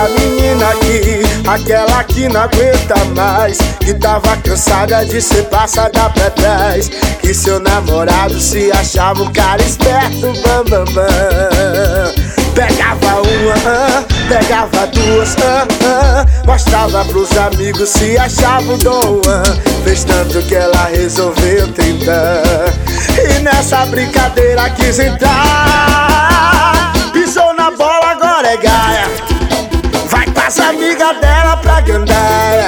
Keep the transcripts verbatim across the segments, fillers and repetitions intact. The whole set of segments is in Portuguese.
da menina aqui, aquela que não aguenta mais, que tava cansada de ser passada pra trás, que seu namorado se achava um cara esperto, bam, bam, bam. Pegava uma, ah, pegava duas, ah, ah, mostrava pros amigos, se achava o dom, ah, fez tanto que ela resolveu tentar, e nessa brincadeira quis entrar. Pisou na bola, agora é gaia, vai com as amigas dela pra gandaia,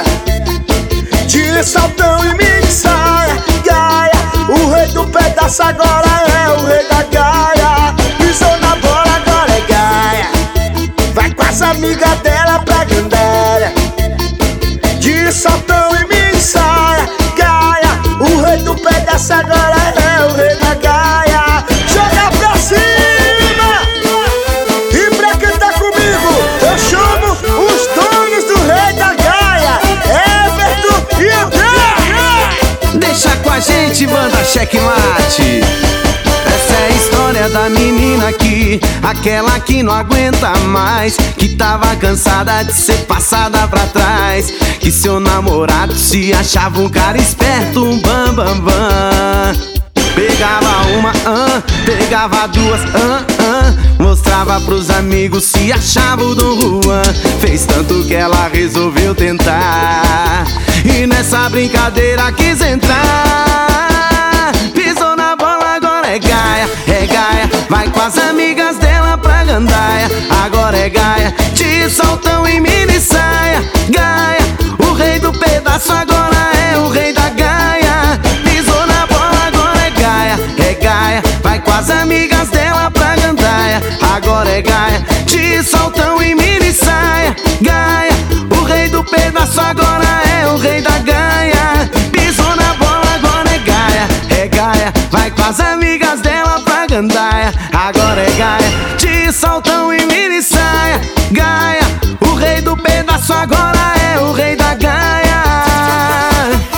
de saltão e mini saia. Gaia, o rei do pedaço agora é o rei da gaia. Pisou na bola, agora é gaia, vai com as amigas dela pra gandaia, de saltão e mini saia. Gaia, o rei do pedaço agora é o rei da gaia. Joga pra cima! E pra quem tá comigo, eu chamo os donos do rei da gaia, Everton e André. Deixa com a gente, banda Checkmate. Essa é a história da menina aqui, aquela que não aguenta mais, que tava cansada de ser passada pra trás, que seu namorado se achava um cara esperto, um bam, bam, bam. Pegava uma, ah, pegava duas, ah, ah, mostrava pros amigos, se achava o Dom Juan, fez tanto que ela resolveu tentar, e nessa brincadeira quis entrar. Pisou na bola, agora é gaia, é gaia, vai com as amigas dela pra gandaia, agora é gaia, de saltão e mini saia. Gaia, o rei do pedaço agora é o rei da gaia. Pisou na bola, agora é gaia, é gaia, vai com as amigas dela pra gandaia, agora é gaia, de saltão e mini saia. Gaia, o rei do pedaço agora é o rei da gaia. Pisou na bola, agora é gaia, é gaia, vai com as amigas dela pra gandaia, agora é gaia, de saltão e mini saia. Gaia, o rei do pedaço agora é o rei da gaia.